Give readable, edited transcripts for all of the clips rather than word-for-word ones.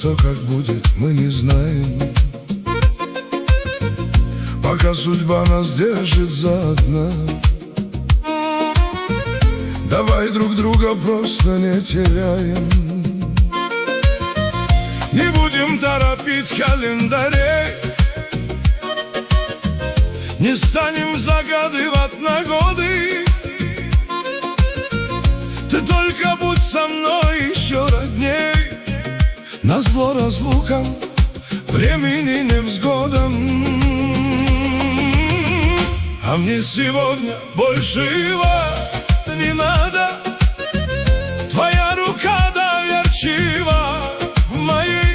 что как будет, мы не знаем, пока судьба нас держит заодно. Давай друг друга просто не теряем, не будем торопить календарей, не станем загадывать на годы. Ты только будь со мной еще родней, назло разлукам, времени невзгодам. А мне сегодня больше не надо, твоя рука доверчива в моей,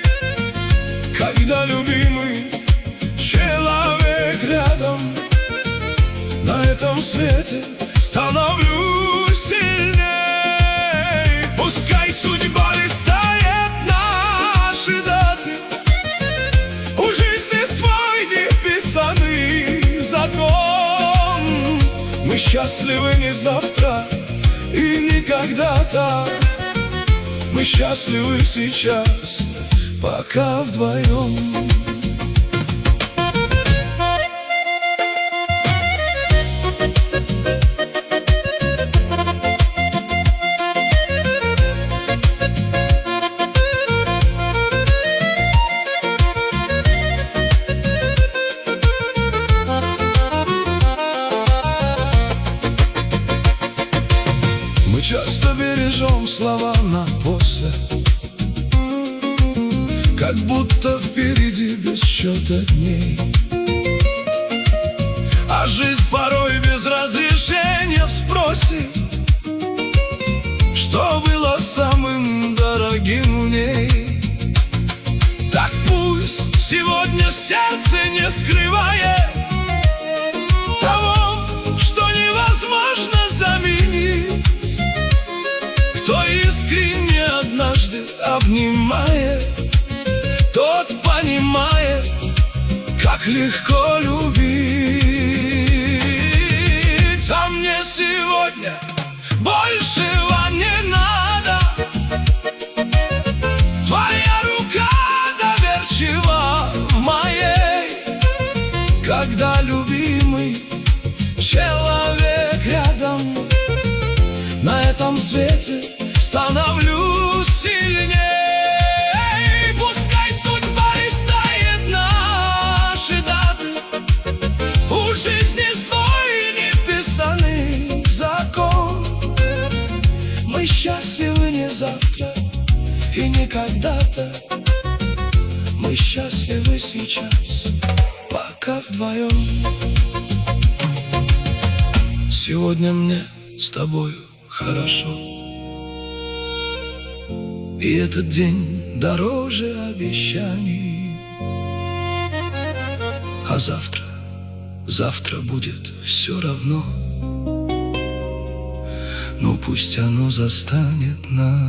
когда любимый человек рядом. На этом свете становлюсь сильней. Пускай судьба листает наши даты, у жизни свой неписанный закон. Мы счастливы не завтра и не когда-то, мы счастливы сейчас, пока вдвоем. Мы часто бережем слова на после, как будто впереди без счета дней. А жизнь порой без разрешения спросит, что было самым дорогим в ней. Так пусть сегодня сердце не скрывает того, что невозможно заменить. Кто искренне однажды обнимает, тот понимает, как легко любить. А мне сегодня большего не надо, твоя рука доверчива в моей, когда любимый человек рядом. На этом свете становлюсь сильней. Пускай судьба листает наши даты, у жизни свой неписанный закон. Мы счастливы не завтра и не когда-то, мы счастливы сейчас, пока вдвоем. Сегодня мне с тобою хорошо, и этот день дороже обещаний. А завтра будет все равно, но пусть оно застанет нас.